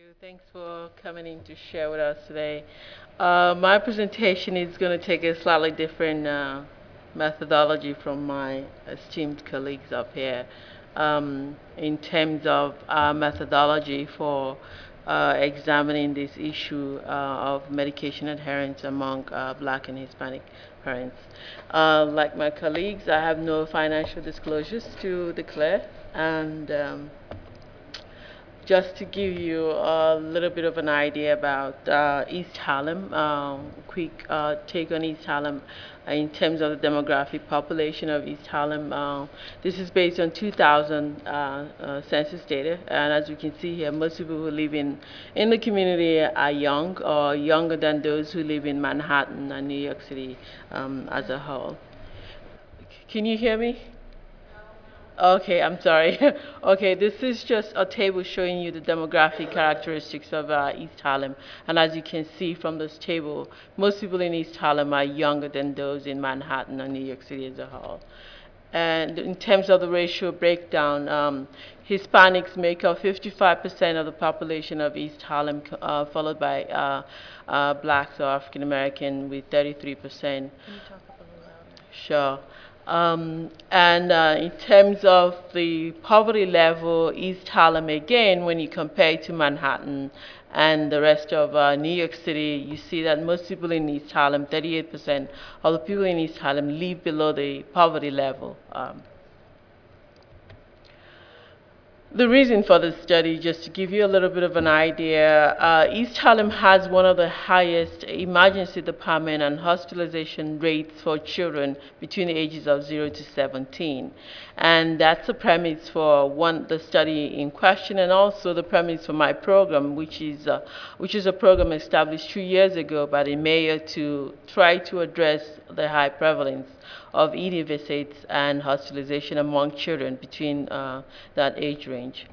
you. Thanks for coming in to share with us today. My presentation is going to take a slightly different methodology from my esteemed colleagues up here in terms of methodology for examining this issue of medication adherence among Black and Hispanic parents. Like my colleagues, I have no financial disclosures to declare, and just to give you a little bit of an idea about East Harlem, quick take on East Harlem in terms of the demographic population of East Harlem. This is based on 2000 census data, and as you can see here, most people who live in the community are young or younger than those who live in Manhattan and New York City as a whole. Can you hear me? Okay, I'm sorry. Okay, this is just a table showing you the demographic characteristics of East Harlem. And as you can see from this table, most people in East Harlem are younger than those in Manhattan and New York City as a whole. And in terms of the racial breakdown, Hispanics make up 55% of the population of East Harlem, followed by blacks or African American with 33%. Can you talk a little louder? Sure. And in terms of the poverty level, East Harlem, again, when you compare it to Manhattan and the rest of New York City, you see that most people in East Harlem, 38% of the people in East Harlem live below the poverty level. The reason for this study, just to give you a little bit of an idea, East Harlem has one of the highest emergency department and hospitalization rates for children between the ages of 0 to 17. And that's the premise for the study in question, and also the premise for my program, which is a program established 2 years ago by the mayor to try to address the high prevalence of ED visits and hospitalization among children between that age range.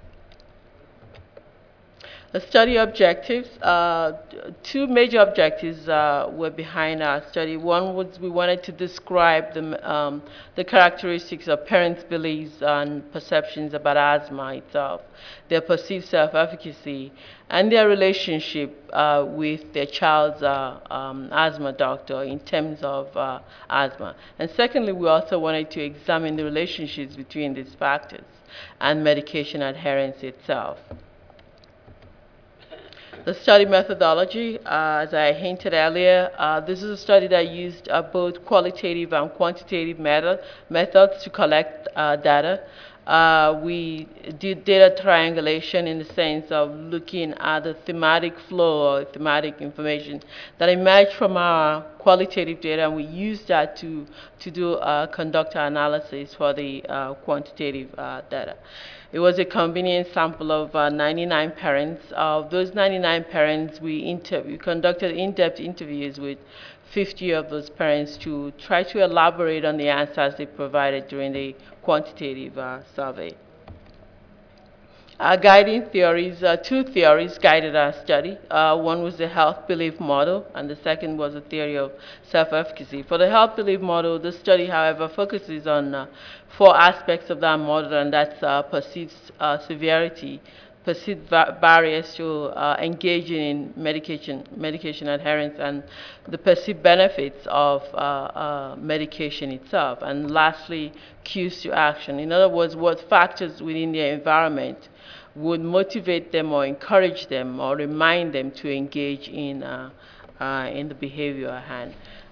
The study objectives, two major objectives were behind our study. One was we wanted to describe the characteristics of parents' beliefs and perceptions about asthma itself, their perceived self-efficacy, and their relationship with their child's asthma doctor in terms of asthma. And secondly, we also wanted to examine the relationships between these factors and medication adherence itself. The study methodology, as I hinted earlier, this is a study that used both qualitative and quantitative methods to collect data. We did data triangulation in the sense of looking at the thematic flow or thematic information that emerged from our qualitative data, and we used that to conduct our analysis for the quantitative data. It was a convenient sample of 99 parents. Of those 99 parents, we conducted in-depth interviews with 50 of those parents to try to elaborate on the answers they provided during the quantitative survey. Our guiding theories, two theories guided our study. One was the health belief model, and the second was the theory of self-efficacy. For the health belief model, the study, however, focuses on four aspects of that model, and that's perceived severity, perceived barriers to engaging in medication adherence, and the perceived benefits of medication itself. And lastly, cues to action. In other words, what factors within their environment would motivate them or encourage them or remind them to engage in the behavior at hand.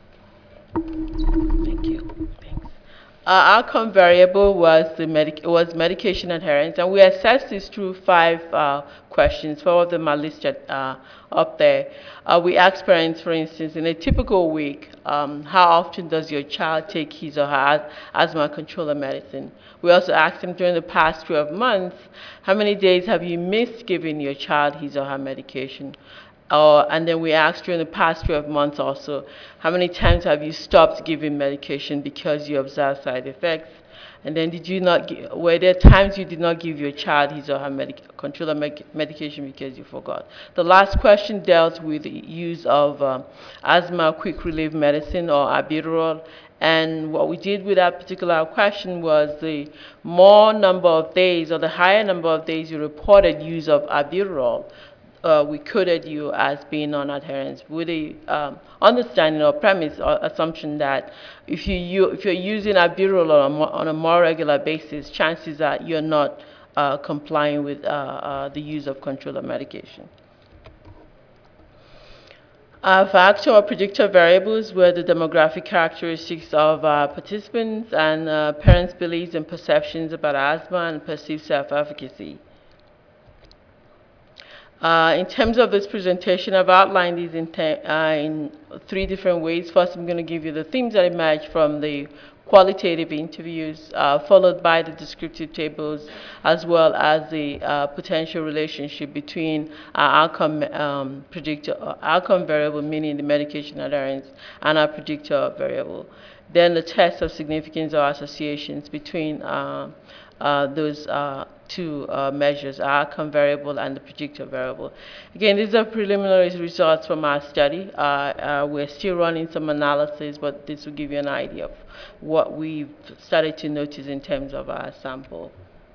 Thank you. Thanks. Outcome variable was medication adherence, and we assessed this through five questions. Four of them are listed up there. We asked parents, for instance, in a typical week, how often does your child take his or her asthma controller medicine? We also asked them during the past 12 months, how many days have you missed giving your child his or her medication? And then we asked during the past 12 months also, how many times have you stopped giving medication because you observed side effects? And then were there times you did not give your child his or her controller medication because you forgot? The last question dealt with the use of asthma quick relief medicine or albuterol And what we did with that particular question was the more number of days or the higher number of days you reported use of albuterol, we coded you as being non-adherent with the understanding or premise or assumption that if you're using albuterol on a more regular basis, chances are you're not complying with the use of controller medication. Factor or predictor variables were the demographic characteristics of participants and parents' beliefs and perceptions about asthma and perceived self-efficacy. In terms of this presentation, I've outlined these in 3 different ways. First, I'm going to give you the themes that emerged from the qualitative interviews, followed by the descriptive tables, as well as the potential relationship between our outcome predictor, outcome variable, meaning the medication adherence, and our predictor variable. Then the test of significance or associations between those 2 measures, our outcome variable and the predictor variable. Again, these are preliminary results from our study. We're still running some analysis, but this will give you an idea of what we've started to notice in terms of our sample.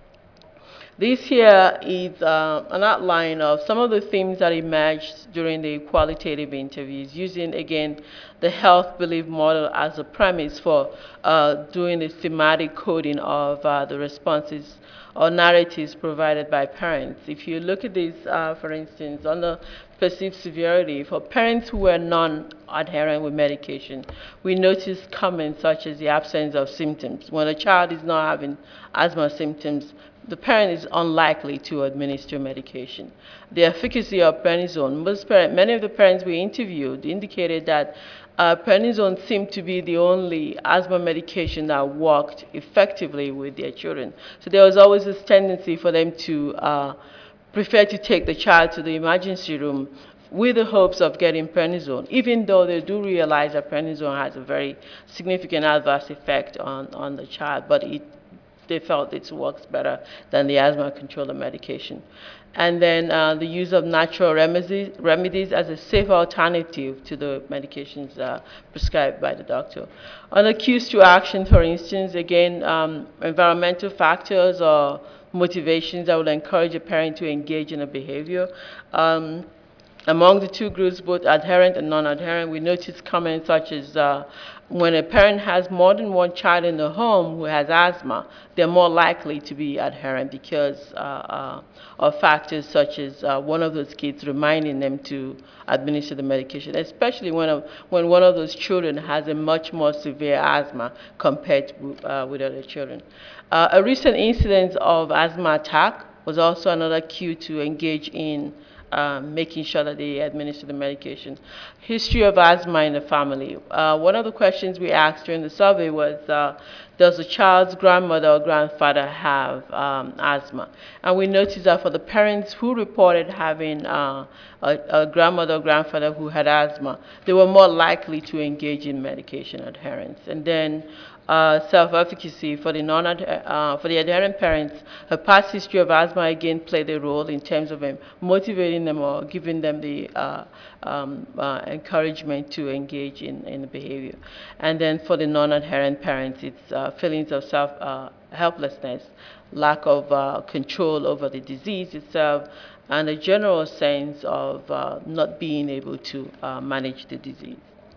This here is an outline of some of the themes that emerged during the qualitative interviews, using, again, the health belief model as a premise for doing the thematic coding of the responses or narratives provided by parents. If you look at this, for instance, on the perceived severity, for parents who were non-adherent with medication, we noticed comments such as the absence of symptoms. When a child is not having asthma symptoms, the parent is unlikely to administer medication. The efficacy of prednisone, many of the parents we interviewed indicated that prednisone seemed to be the only asthma medication that worked effectively with their children. So there was always this tendency for them to prefer to take the child to the emergency room with the hopes of getting prednisone, even though they do realize that prednisone has a very significant adverse effect on the child, but they felt it works better than the asthma controller medication. And then the use of natural remedies as a safe alternative to the medications prescribed by the doctor. On the cues to action, for instance, again, environmental factors or motivations that would encourage a parent to engage in a behavior. Among the 2 groups, both adherent and non-adherent, we noticed comments such as when a parent has more than 1 child in the home who has asthma, they're more likely to be adherent because of factors such as one of those kids reminding them to administer the medication, especially when one of those children has a much more severe asthma compared with other children. A recent incident of asthma attack was also another cue to engage in making sure that they administer the medication. History of asthma in the family. One of the questions we asked during the survey was, does the child's grandmother or grandfather have asthma? And we noticed that for the parents who reported having a grandmother or grandfather who had asthma, they were more likely to engage in medication adherence. And then self-efficacy for the adherent parents, a past history of asthma again played a role in terms of motivating them or giving them the encouragement to engage in the behavior. And then for the non-adherent parents, it's feelings of helplessness, lack of control over the disease itself, and a general sense of not being able to manage the disease.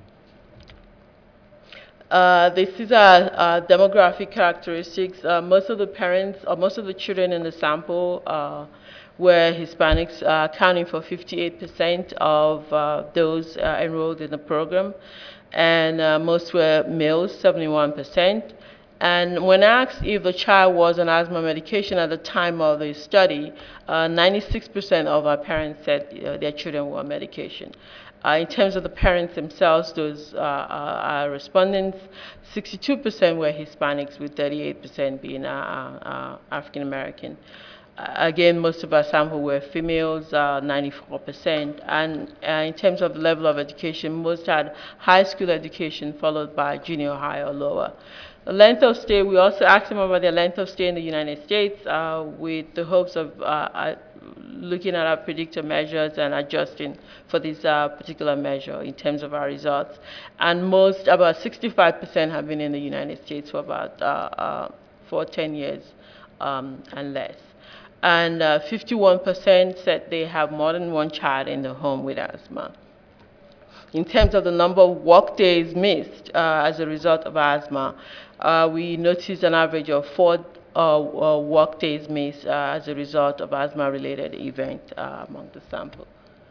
This is demographic characteristics. Most of the parents, or most of the children in the sample were Hispanics, accounting for 58% of those enrolled in the program. And most were males, 71%. And when asked if the child was on asthma medication at the time of the study, 96% of our parents said their children were on medication. In terms of the parents themselves, those are respondents, 62% were Hispanics, with 38% being African American. Again, most of our sample were females, 94%. And in terms of level of education, most had high school education followed by junior high or lower. The length of stay, we also asked them about their length of stay in the United States with the hopes of looking at our predictor measures and adjusting for this particular measure in terms of our results. And most, about 65% have been in the United States for about for 10 years and less. And 51% said they have more than one child in the home with asthma. In terms of the number of work days missed as a result of asthma, we noticed an average of 4 work days missed as a result of asthma-related event among the sample.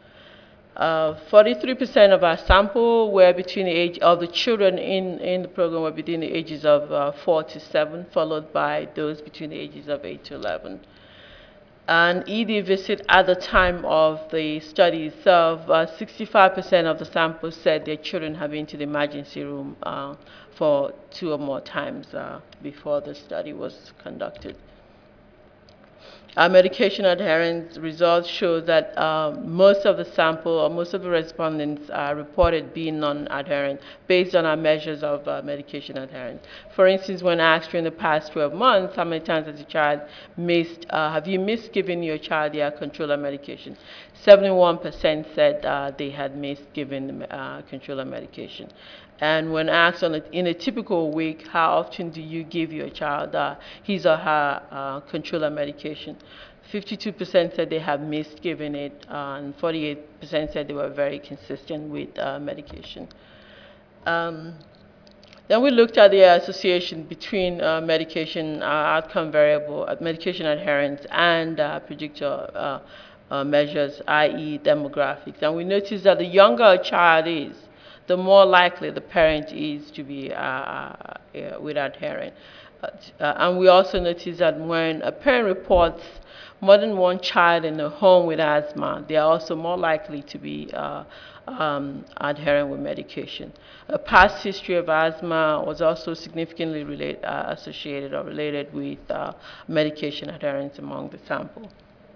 43% of our sample were between the age of the children in the program were between the ages of 4 to 7, followed by those between the ages of 8 to 11. An ED visit at the time of the study itself, 65% of the sample said their children have been to the emergency room for 2 or more times before the study was conducted. Our medication adherence results show that most of the sample or most of the respondents reported being non-adherent based on our measures of medication adherence. For instance, when asked during the past 12 months, how many times has your child missed, have you missed giving your child their controller medication? 71% said they had missed giving the controller medication. And when asked in a typical week, how often do you give your child his or her controller medication? 52% said they have missed giving it, and 48% said they were very consistent with medication. Then we looked at the association between medication outcome variable, medication adherence, and predictor measures, i.e. demographics. And we noticed that the younger a child is, the more likely the parent is to be with adherent. And we also notice that when a parent reports more than one child in the home with asthma, they are also more likely to be adherent with medication. A past history of asthma was also significantly associated or related with medication adherence among the sample.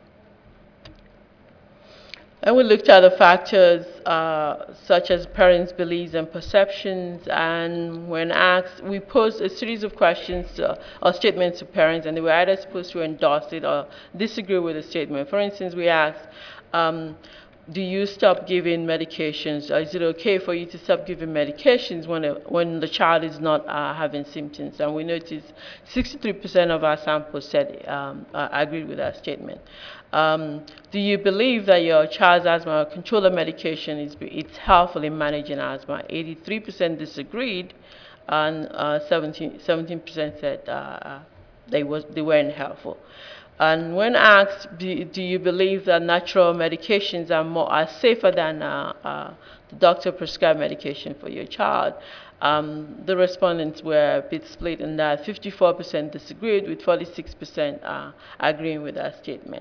And we looked at the factors such as parents' beliefs and perceptions, and when asked, we posed a series of questions or statements to parents, and they were either supposed to endorse it or disagree with the statement. For instance, we asked, do you stop giving medications? Is it okay for you to stop giving medications when the child is not having symptoms? And we noticed 63% of our sample said agreed with that statement. Do you believe that your child's asthma controller medication it's helpful in managing asthma? 83% disagreed, and 17% said they weren't helpful. And when asked, do you believe that natural medications are safer than the doctor-prescribed medication for your child? The respondents were a bit split in that 54% disagreed, with 46% agreeing with that statement.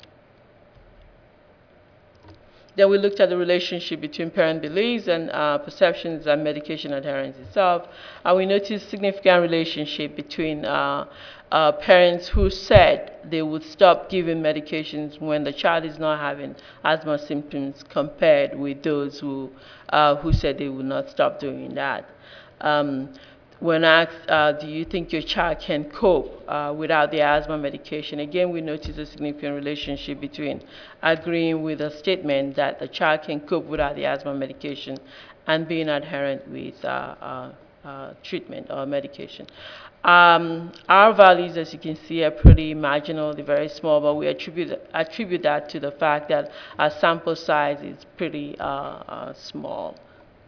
Then we looked at the relationship between parent beliefs and perceptions and medication adherence itself. And we noticed significant relationship between parents who said they would stop giving medications when the child is not having asthma symptoms compared with those who said they would not stop doing that. When asked, do you think your child can cope without the asthma medication? Again, we notice a significant relationship between agreeing with a statement that the child can cope without the asthma medication and being adherent with treatment or medication. Our values, as you can see, are pretty marginal, they're very small, but we attribute that to the fact that our sample size is pretty small.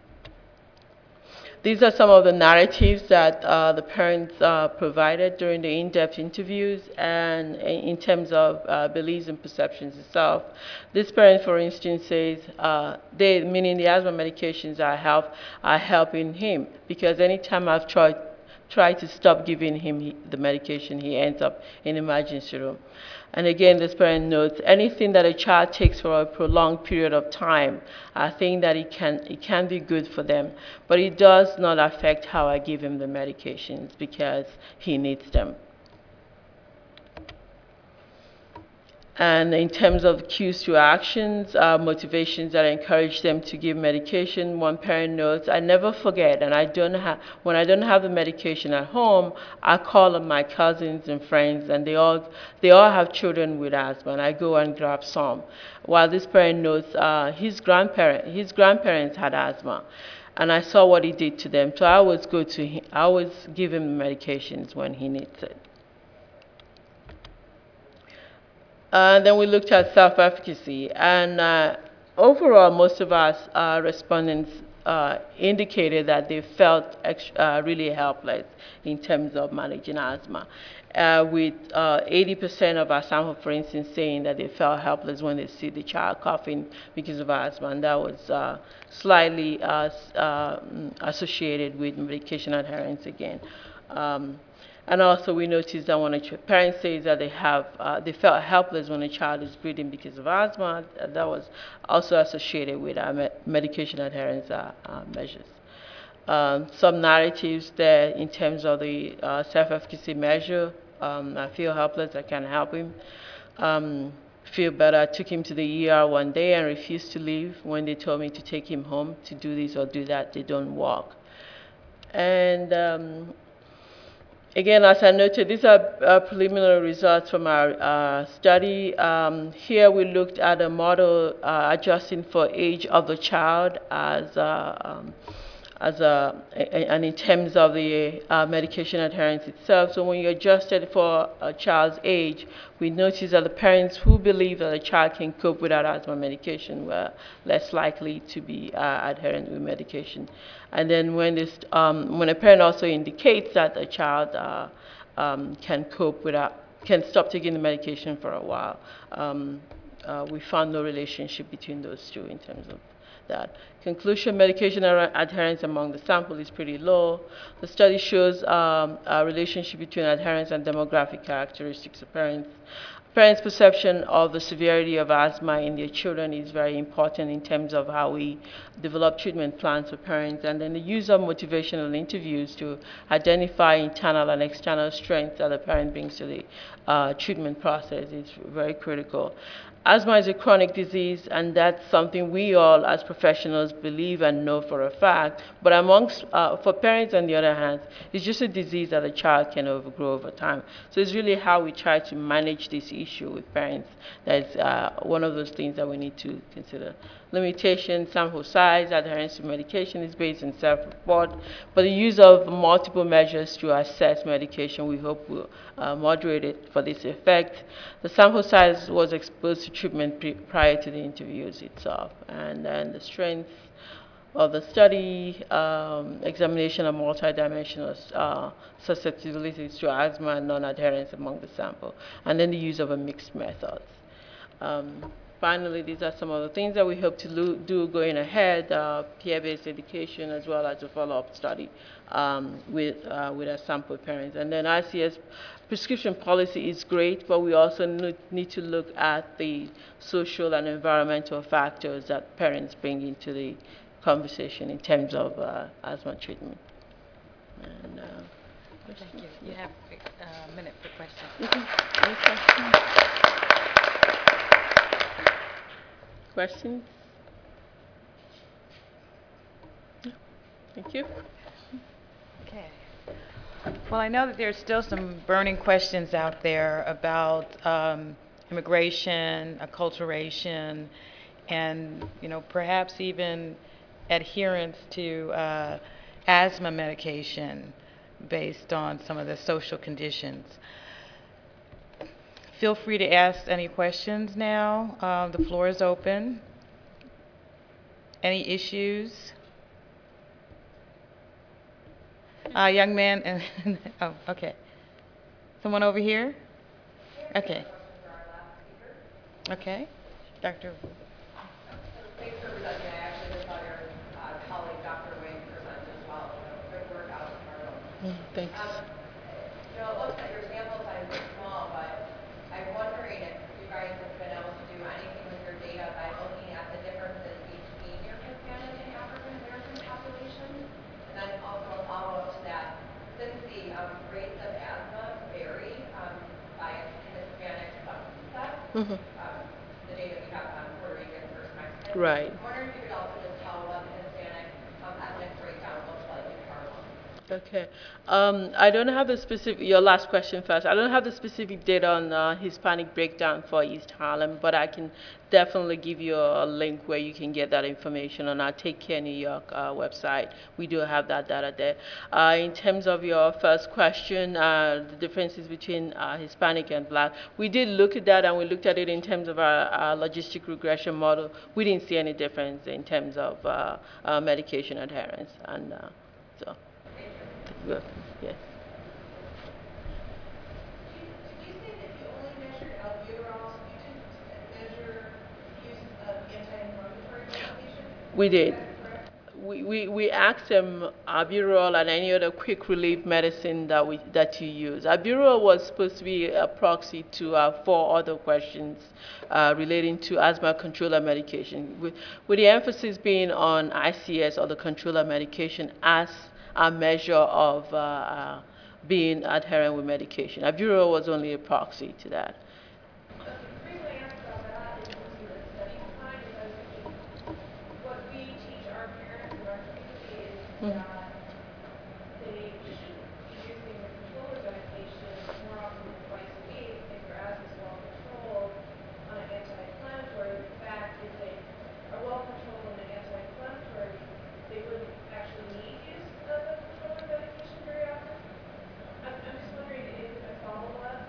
These are some of the narratives that the parents provided during the in-depth interviews, and in terms of beliefs and perceptions itself. This parent, for instance, says meaning the asthma medications are helping him, because anytime I've tried to stop giving him the medication, he ends up in the emergency room. And again, this parent notes, anything that a child takes for a prolonged period of time, I think that it can be good for them, but it does not affect how I give him the medications because he needs them. And in terms of cues to actions, motivations that encourage them to give medication, one parent notes, I never forget, and when I don't have the medication at home, I call on my cousins and friends, and they all have children with asthma, and I go and grab some. While this parent notes, his grandparents had asthma, and I saw what he did to them, so I always go to him, I always give him medications when he needs it. Then we looked at self-efficacy, and overall, most of us respondents indicated that they felt really helpless in terms of managing asthma. With 80% of our sample, for instance, saying that they felt helpless when they see the child coughing because of asthma, and that was slightly associated with medication adherence again. And also, we noticed that when a parent says that they felt helpless when a child is breathing because of asthma, that was also associated with medication adherence measures. Some narratives there in terms of the self-efficacy measure. I feel helpless, I can't help him. Feel better. I took him to the ER one day and refused to leave when they told me to take him home to do this or do that. They don't walk. And again, as I noted, these are preliminary results from our study. Here we looked at a model adjusting for age of the child and in terms of the medication adherence itself. So when you adjusted for a child's age, we noticed that the parents who believe that a child can cope without asthma medication were less likely to be adherent with medication. And then when a parent also indicates that a child can stop taking the medication for a while, we found no relationship between those two in terms of that. Conclusion, medication adherence among the sample is pretty low. The study shows a relationship between adherence and demographic characteristics of parents. Parents' perception of the severity of asthma in their children is very important in terms of how we develop treatment plans for parents, and then the use of motivational interviews to identify internal and external strengths that the parent brings to the treatment process is very critical. Asthma is a chronic disease, and that's something we all, as professionals, believe and know for a fact. But for parents, on the other hand, it's just a disease that a child can overgrow over time. So it's really how we try to manage this issue with parents that's one of those things that we need to consider. Limitation, sample size, adherence to medication is based on self-report, but the use of multiple measures to assess medication, we hope will moderate it for this effect. The sample size was exposed to treatment prior to the interviews itself, and then the strengths of the study, examination of multidimensional susceptibilities to asthma and non-adherence among the sample, and then the use of a mixed methods. Finally, these are some of the things that we hope to do going ahead, peer-based education as well as a follow-up study with our sample parents. And then ICS prescription policy is great, but we also need to look at the social and environmental factors that parents bring into the conversation in terms of asthma treatment. And, thank you. You have a minute for questions. Questions? Thank you. Okay. Well, I know that there's still some burning questions out there about immigration, acculturation, and perhaps even adherence to asthma medication based on some of the social conditions. Feel free to ask any questions now. The floor is open. Any issues? Young man, oh, okay. Someone over here? Okay. Okay. Dr. Thanks for presenting. I actually just saw your colleague, Dr. Wing, present as well. Good work out tomorrow. Thanks. It looks like your sample size is small, but I'm wondering if you guys have been able to do anything with your data by looking at the differences between your Hispanic and African American populations. And then also a follow-up to that, since the rates of asthma vary by Hispanic subset, Right. I'm wondering if you could also just tell what the Hispanic ethnic breakdown looks like in Harlem. Okay. I don't have the specific, your last question first. I don't have the specific data on Hispanic breakdown for East Harlem, but I can definitely give you a link where you can get that information on our Take Care New York website. We do have that data there. In terms of your first question, the differences between Hispanic and Black, we did look at that and we looked at it in terms of our logistic regression model. We didn't see any difference in terms of medication adherence. And so. Good. Yes. Did you say that you only measured albuterol, so you didn't measure use of anti-inflammatory medication? We Is did. that correct? We asked them albuterol and any other quick relief medicine that you use. Albuterol was supposed to be a proxy to four other questions relating to asthma controller medication, with the emphasis being on ICS or the controller medication as a measure of being adherent with medication. Albuterol was only a proxy to that. Okay, the reason I asked about that is looking at the study design, is I was thinking, what we teach our parents in our community is that they shouldn't be using the controller medication more often than twice a week if their asthma is well controlled on an anti-inflammatory. In fact, if they are well controlled on an anti-inflammatory, they wouldn't actually need use of the controller medication very often. I'm just wondering if a follow-up,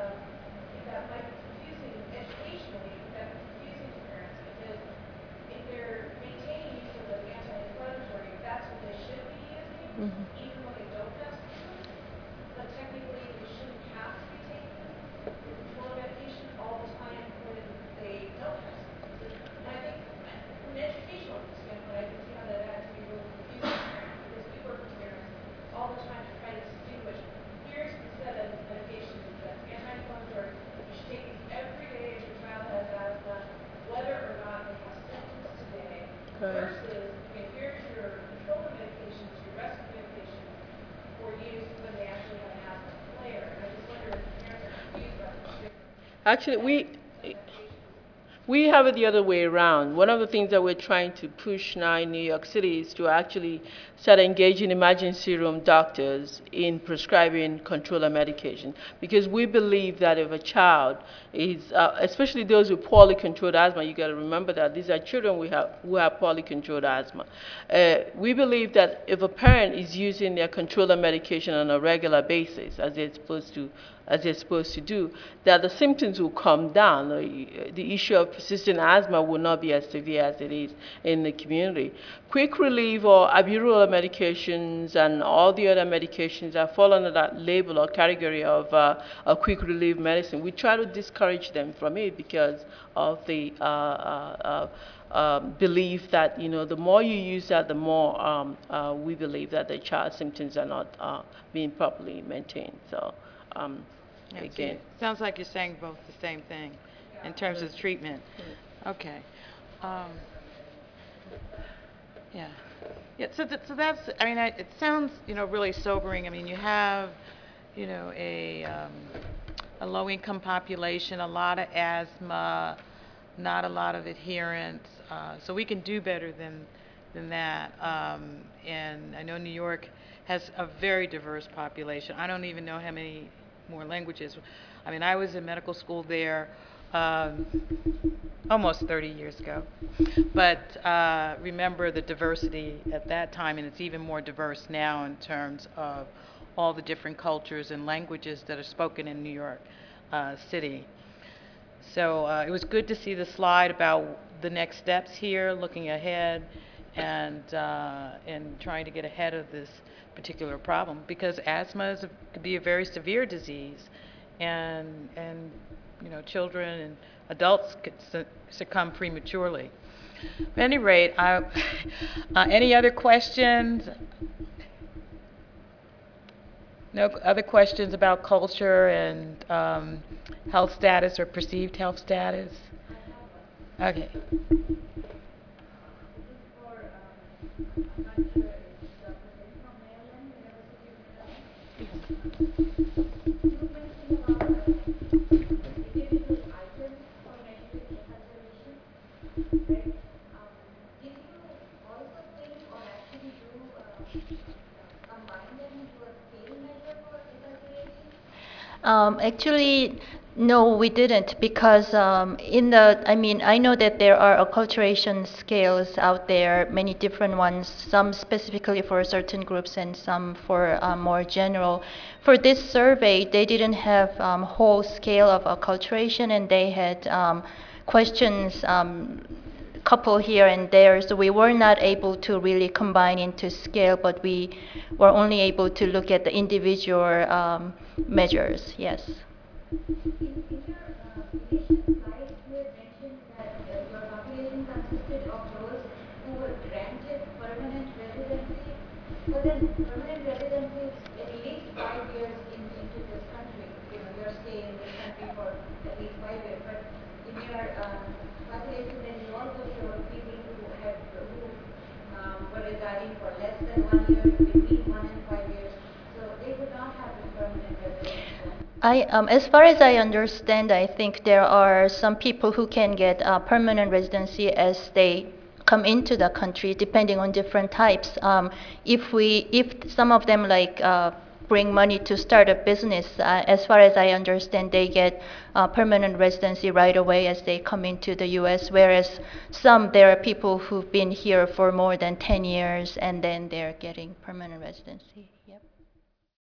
if that might be confusing educationally, if that be confusing to parents, because if they're maintaining use of an anti-inflammatory, that's what they should be using, even when they don't have symptoms. But technically, they shouldn't have to be taking the controller medication all the time when they don't have symptoms. And I think from an educational standpoint, I can see how that can be really confusing to parents, because we work with parents all the time to try to distinguish. Here's the set of medications that's anti-inflammatory. You should take these every day if your child has asthma, whether or not they have symptoms today. Correct. Versus, okay, here's your controller medications, your rescue medications for use when they actually have an asthma flare. And I just wonder if parents are confused about the difference Actually, of medications. we have it the other way around. One of the things that we're trying to push now in New York City is to actually start engaging emergency room doctors in prescribing controller medication, because we believe that if a child is, especially those with poorly controlled asthma, you got to remember that these are children who have poorly controlled asthma. We believe that if a parent is using their controller medication on a regular basis, as they're supposed to do, that the symptoms will come down. The issue of persistent asthma will not be as severe as it is in the community. Quick relief or albuterol medications and all the other medications that fall under that label or category of a quick relief medicine, we try to discourage them from it because of the belief that, the more you use that, the more we believe that the child's symptoms are not being properly maintained. So. Yeah, so Again. it sounds like you're saying both the same thing in terms of treatment. Okay. Yeah. Yeah, so that's, I mean, it sounds, really sobering. I mean, you have, a low-income population, a lot of asthma, not a lot of adherence. So we can do better than that. And I know New York has a very diverse population. I don't even know how many more languages. I mean, I was in medical school there almost 30 years ago. But remember the diversity at that time, and it's even more diverse now in terms of all the different cultures and languages that are spoken in New York City. So it was good to see the slide about the next steps here, looking ahead, and trying to get ahead of this particular problem, because asthma could be a very severe disease, and children and adults could succumb prematurely. At any rate, any other questions? No other questions about culture and health status or perceived health status? Okay. combine them into a scale measure for diversity? Actually, no, we didn't because I mean, I know that there are acculturation scales out there, many different ones, some specifically for certain groups and some for more general. For this survey, they didn't have whole scale of acculturation, and they had questions couple here and there, so we were not able to really combine into scale, but we were only able to look at the individual measures, yes. In your initial slides, you had mentioned that your population consisted of those who were granted permanent residency. But then permanent residency is at least 5 years into this country. You know, your stay in this country for at least 5 years. But in your population, then you also showed people who were residing for less than 1 year, between 1 and 5 years. So they would not have the permanent residency. As far as I understand, I think there are some people who can get permanent residency as they come into the country, depending on different types. If some of them bring money to start a business, as far as I understand, they get permanent residency right away as they come into the U.S. Whereas there are people who've been here for more than 10 years and then they're getting permanent residency. Yep.